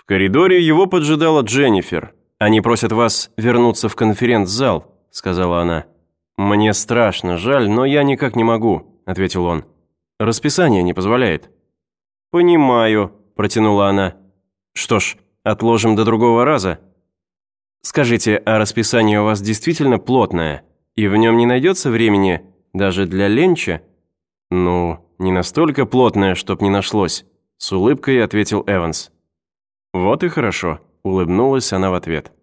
коридоре его поджидала Дженнифер. «Они просят вас вернуться в конференц-зал», – сказала она. «Мне страшно жаль, но я никак не могу», – ответил он. «Расписание не позволяет». «Понимаю», – протянула она. «Что ж, отложим до другого раза». «Скажите, а расписание у вас действительно плотное, и в нем не найдется времени даже для ленча?» «Ну, не настолько плотное, чтоб не нашлось», – с улыбкой ответил Эванс. «Вот и хорошо», – улыбнулась она в ответ.